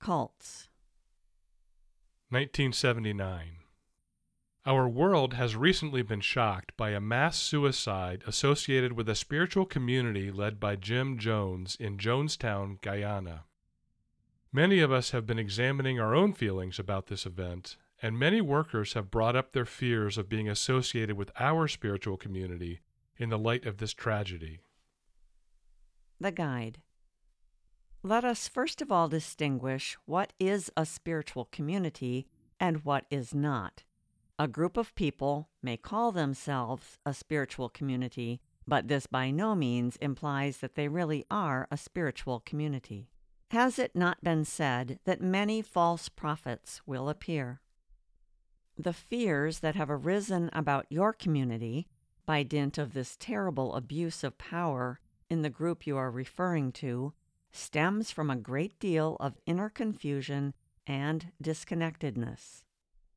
cults. 1979. Our world has recently been shocked by a mass suicide associated with a spiritual community led by Jim Jones in Jonestown, Guyana. Many of us have been examining our own feelings about this event, and many workers have brought up their fears of being associated with our spiritual community in the light of this tragedy. The Guide. Let us first of all distinguish what is a spiritual community and what is not. A group of people may call themselves a spiritual community, but this by no means implies that they really are a spiritual community. Has it not been said that many false prophets will appear? The fears that have arisen about your community by dint of this terrible abuse of power in the group you are referring to stems from a great deal of inner confusion and disconnectedness.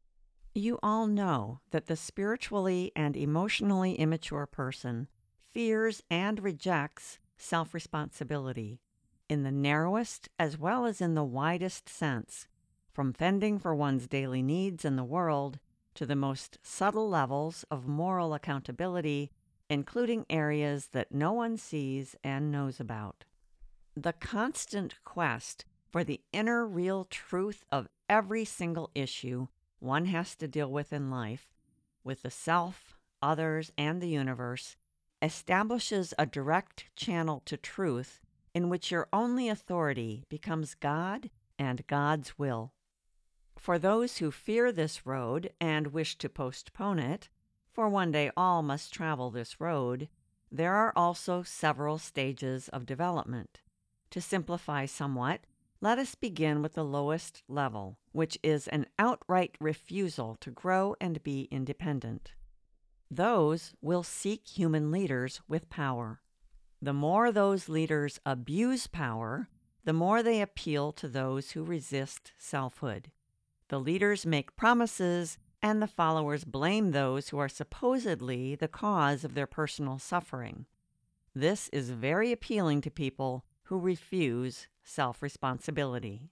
You all know that the spiritually and emotionally immature person fears and rejects self-responsibility in the narrowest as well as in the widest sense, from fending for one's daily needs in the world to the most subtle levels of moral accountability, including areas that no one sees and knows about. The constant quest for the inner real truth of every single issue one has to deal with in life, with the self, others, and the universe, establishes a direct channel to truth in which your only authority becomes God and God's will. For those who fear this road and wish to postpone it, for one day all must travel this road, there are also several stages of development. To simplify somewhat, let us begin with the lowest level, which is an outright refusal to grow and be independent. Those will seek human leaders with power. The more those leaders abuse power, the more they appeal to those who resist selfhood. The leaders make promises, and the followers blame those who are supposedly the cause of their personal suffering. This is very appealing to people who refuse self-responsibility.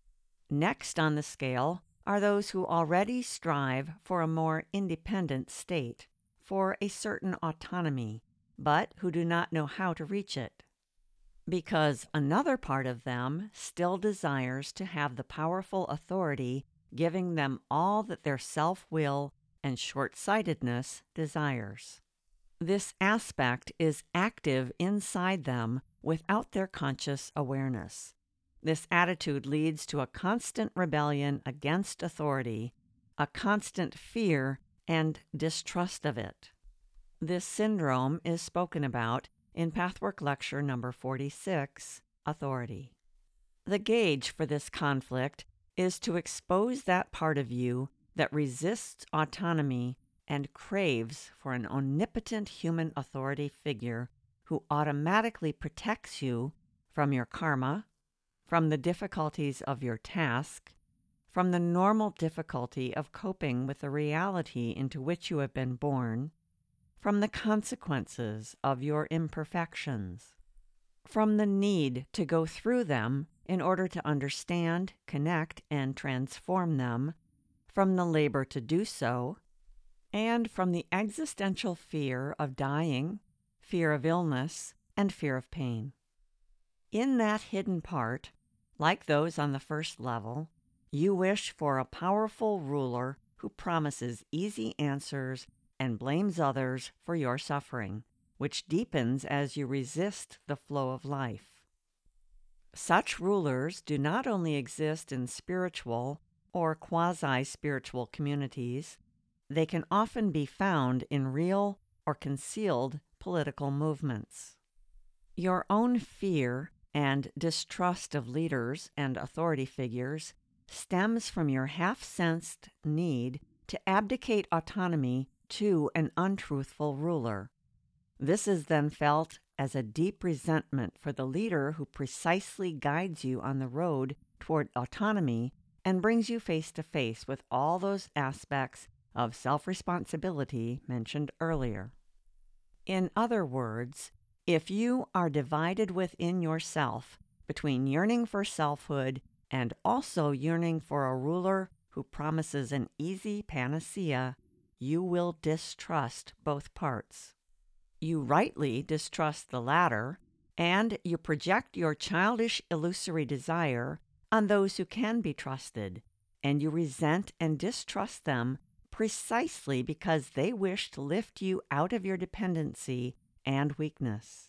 Next on the scale are those who already strive for a more independent state, for a certain autonomy, but who do not know how to reach it. Because another part of them still desires to have the powerful authority giving them all that their self-will and short-sightedness desires. This aspect is active inside them without their conscious awareness. This attitude leads to a constant rebellion against authority, a constant fear and distrust of it. This syndrome is spoken about in Pathwork Lecture number 46, Authority. The gauge for this conflict is to expose that part of you that resists autonomy and craves for an omnipotent human authority figure who automatically protects you from your karma, from the difficulties of your task, from the normal difficulty of coping with the reality into which you have been born, from the consequences of your imperfections, from the need to go through them in order to understand, connect, and transform them, from the labor to do so, and from the existential fear of dying, fear of illness, and fear of pain. In that hidden part, like those on the first level, you wish for a powerful ruler who promises easy answers and blames others for your suffering, which deepens as you resist the flow of life. Such rulers do not only exist in spiritual or quasi-spiritual communities, they can often be found in real or concealed political movements. Your own fear and distrust of leaders and authority figures stems from your half-sensed need to abdicate autonomy to an untruthful ruler. This is then felt as a deep resentment for the leader who precisely guides you on the road toward autonomy and brings you face to face with all those aspects of self-responsibility mentioned earlier. In other words, if you are divided within yourself between yearning for selfhood and also yearning for a ruler who promises an easy panacea, you will distrust both parts. You rightly distrust the latter, and you project your childish, illusory desire on those who can be trusted, and you resent and distrust them precisely because they wish to lift you out of your dependency and weakness.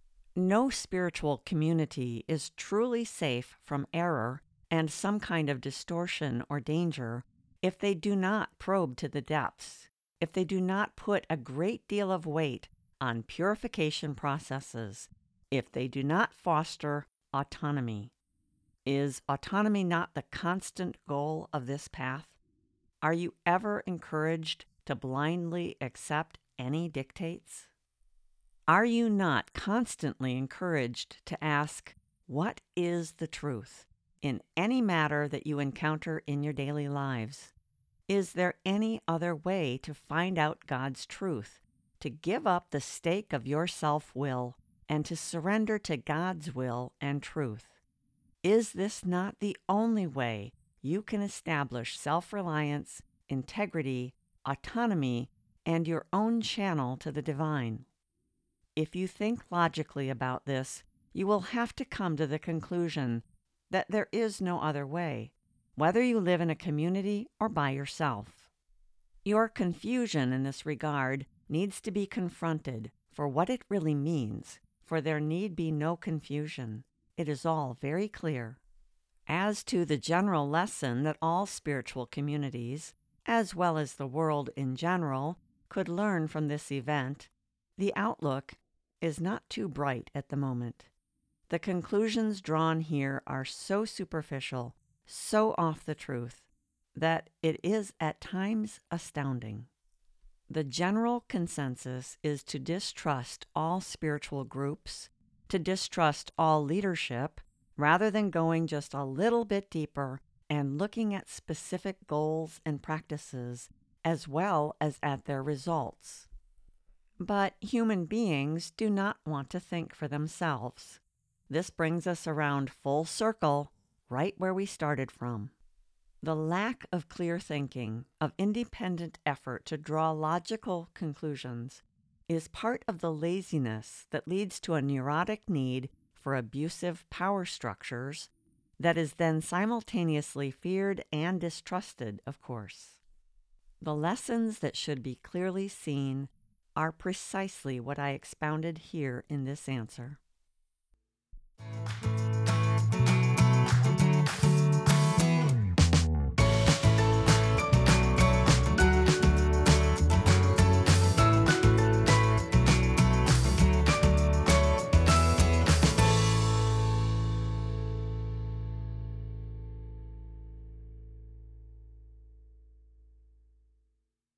No spiritual community is truly safe from error and some kind of distortion or danger if they do not probe to the depths, if they do not put a great deal of weight on purification processes, if they do not foster autonomy. Is autonomy not the constant goal of this path? Are you ever encouraged to blindly accept any dictates? Are you not constantly encouraged to ask, what is the truth, in any matter that you encounter in your daily lives? Is there any other way to find out God's truth, to give up the stake of your self-will, and to surrender to God's will and truth? Is this not the only way you can establish self-reliance, integrity, autonomy, and your own channel to the divine? If you think logically about this, you will have to come to the conclusion that there is no other way, whether you live in a community or by yourself. Your confusion in this regard needs to be confronted for what it really means, for there need be no confusion. It is all very clear. As to the general lesson that all spiritual communities, as well as the world in general, could learn from this event, the outlook is not too bright at the moment. The conclusions drawn here are so superficial, so off the truth, that it is at times astounding. The general consensus is to distrust all spiritual groups, to distrust all leadership, rather than going just a little bit deeper and looking at specific goals and practices as well as at their results. But human beings do not want to think for themselves. This brings us around full circle, right where we started from. The lack of clear thinking, of independent effort to draw logical conclusions, is part of the laziness that leads to a neurotic need for abusive power structures that is then simultaneously feared and distrusted, of course. The lessons that should be clearly seen are precisely what I expounded here in this answer.